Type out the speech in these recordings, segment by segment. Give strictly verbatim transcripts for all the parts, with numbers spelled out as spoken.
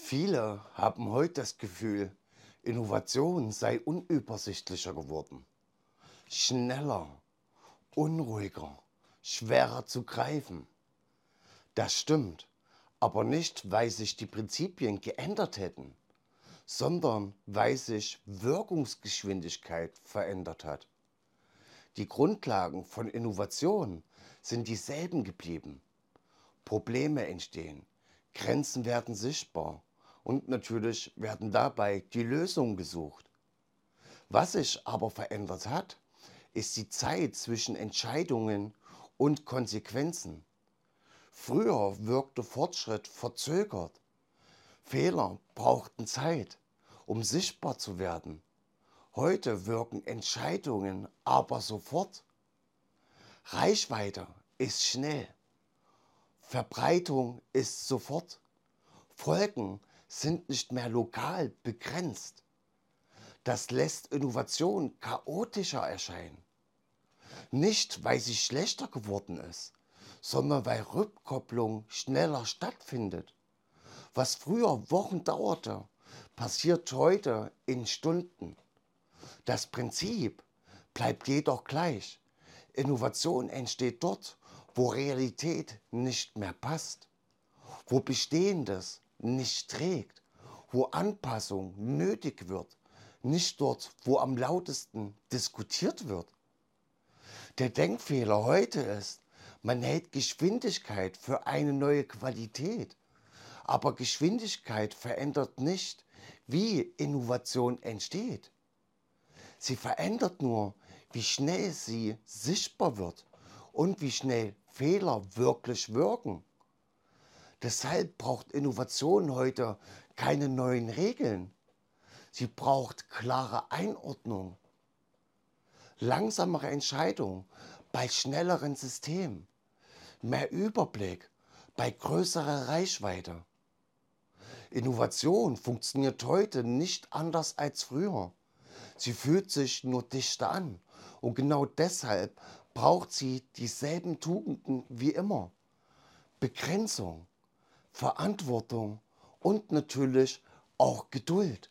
Viele haben heute das Gefühl, Innovation sei unübersichtlicher geworden, schneller, unruhiger, schwerer zu greifen. Das stimmt, aber nicht, weil sich die Prinzipien geändert hätten, sondern weil sich Wirkungsgeschwindigkeit verändert hat. Die Grundlagen von Innovation sind dieselben geblieben. Probleme entstehen, Grenzen werden sichtbar und natürlich werden dabei die Lösungen gesucht. Was sich aber verändert hat, ist die Zeit zwischen Entscheidungen und Konsequenzen. Früher wirkte Fortschritt verzögert. Fehler brauchten Zeit, um sichtbar zu werden. Heute wirken Entscheidungen aber sofort. Reichweite ist schnell. Verbreitung ist sofort. Folgen sind nicht mehr lokal begrenzt. Das lässt Innovation chaotischer erscheinen. Nicht, weil sie schlechter geworden ist, sondern weil Rückkopplung schneller stattfindet. Was früher Wochen dauerte, passiert heute in Stunden. Das Prinzip bleibt jedoch gleich. Innovation entsteht dort, wo Realität nicht mehr passt, wo Bestehendes nicht trägt, wo Anpassung nötig wird, nicht dort, wo am lautesten diskutiert wird. Der Denkfehler heute ist, man hält Geschwindigkeit für eine neue Qualität, aber Geschwindigkeit verändert nicht, wie Innovation entsteht. Sie verändert nur, wie schnell sie sichtbar wird und wie schnell Fehler wirklich wirken. Deshalb braucht Innovation heute keine neuen Regeln. Sie braucht klare Einordnung, langsamere Entscheidungen bei schnelleren Systemen, mehr Überblick bei größerer Reichweite. Innovation funktioniert heute nicht anders als früher. Sie fühlt sich nur dichter an und genau deshalb braucht sie dieselben Tugenden wie immer. Begrenzung, Verantwortung und natürlich auch Geduld.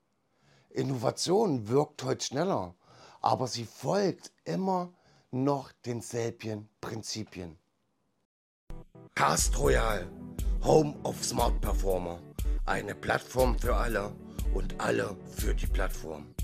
Innovation wirkt heute schneller, aber sie folgt immer noch denselben Prinzipien. Cast Royal, Home of Smart Performer. Eine Plattform für alle und alle für die Plattform.